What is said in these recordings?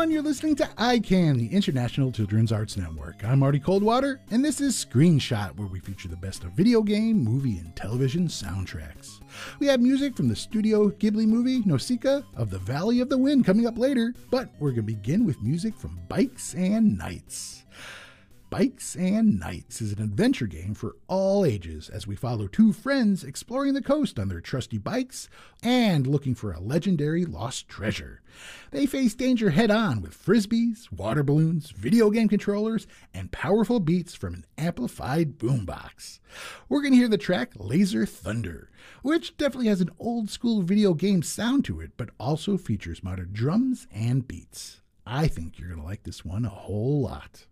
everyone. You're listening to ICANN, the International Children's Arts Network. I'm Marty Coldwater, and this is Screenshot, where we feature the best of video game, movie, and television soundtracks. We have music from the Studio Ghibli movie Nausicaa of the Valley of the Wind coming up later, but we're going to begin with music from Bikes and Knights. Bikes and Knights is an adventure game for all ages as we follow two friends exploring the coast on their trusty bikes and looking for a legendary lost treasure. They face danger head-on with frisbees, water balloons, video game controllers, and powerful beats from an amplified boombox. We're going to hear the track Laser Thunder, which definitely has an old-school video game sound to it, but also features modern drums and beats. I think you're going to like this one a whole lot.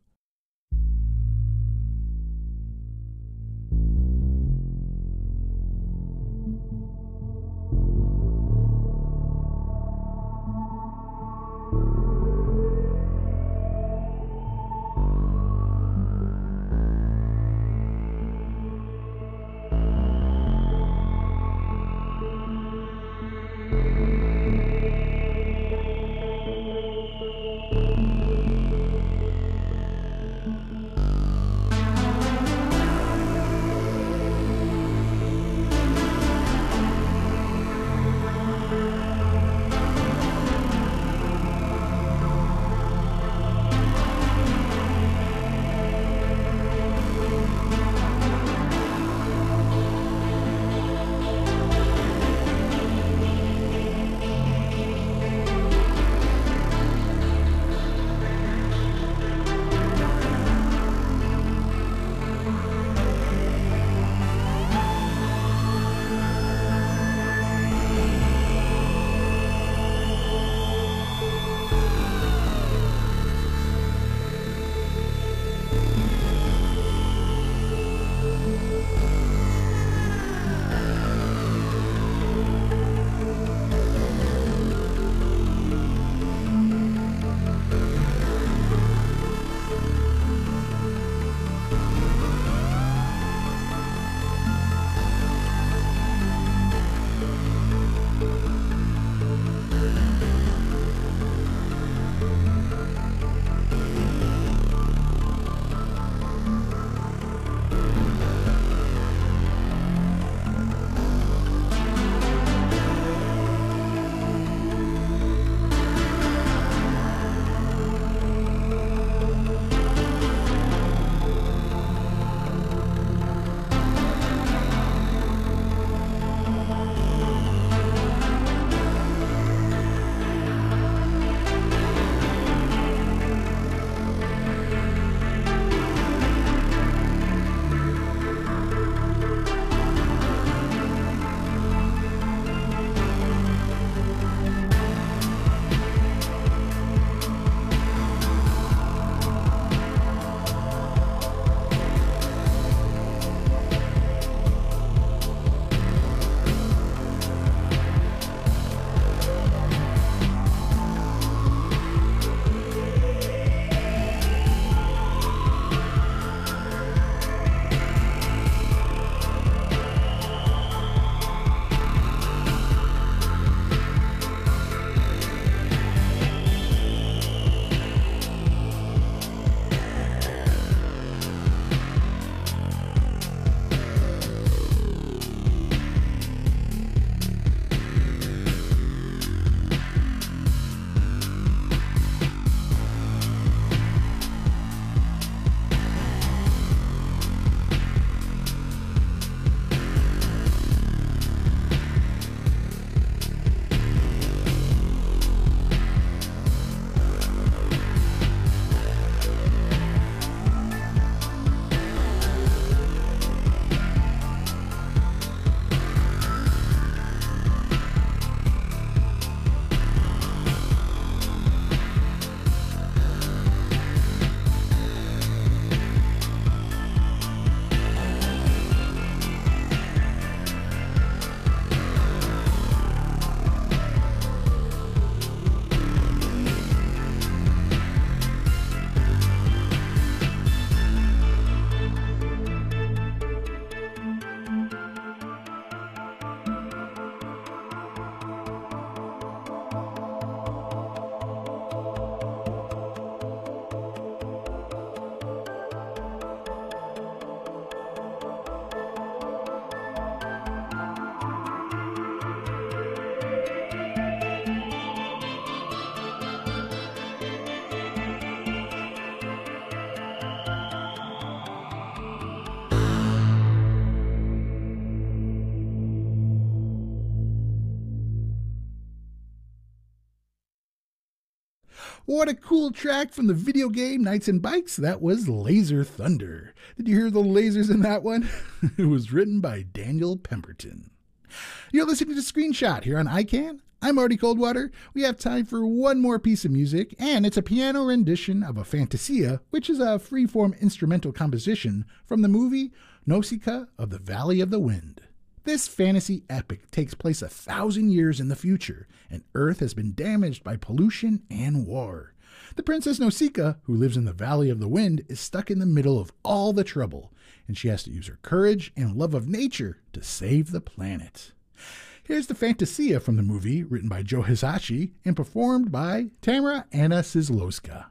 What a cool track from the video game Knights and Bikes. That was Laser Thunder. Did you hear the lasers in that one? It was written by Daniel Pemberton. You're listening to Screenshot here on ICANN. I'm Marty Coldwater. We have time for one more piece of music, and it's a piano rendition of a Fantasia, which is a freeform instrumental composition from the movie Nausicaa of the Valley of the Wind. This fantasy epic takes place 1,000 years in the future, and Earth has been damaged by pollution and war. The Princess Nausicaa, who lives in the Valley of the Wind, is stuck in the middle of all the trouble, and she has to use her courage and love of nature to save the planet. Here's the Fantasia from the movie, written by Joe Hisaishi and performed by Tamara Anna Sislowska.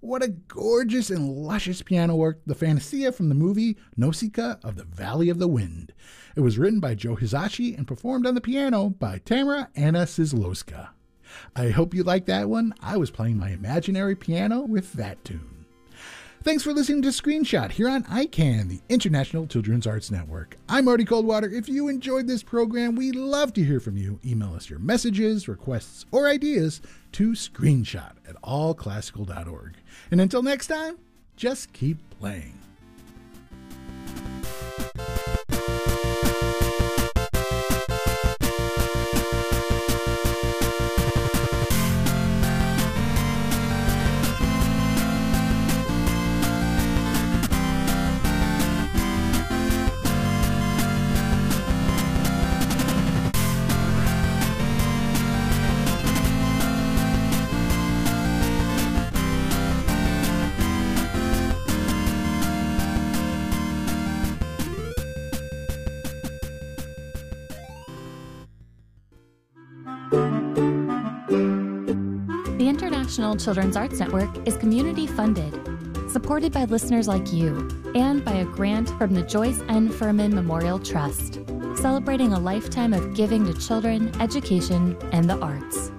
What a gorgeous and luscious piano work, the Fantasia from the movie Nausicaa of the Valley of the Wind. It was written by Joe Hisaishi and performed on the piano by Tamara Anna Sislowska. I hope you liked that one. I was playing my imaginary piano with that tune. Thanks for listening to Screenshot here on ICANN, the International Children's Arts Network. I'm Marty Coldwater. If you enjoyed this program, we'd love to hear from you. Email us your messages, requests, or ideas to screenshot@allclassical.org. And until next time, just keep playing. The International Children's Arts Network is community funded, supported by listeners like you, and by a grant from the Joyce N. Furman Memorial Trust, celebrating a lifetime of giving to children, education, and the arts.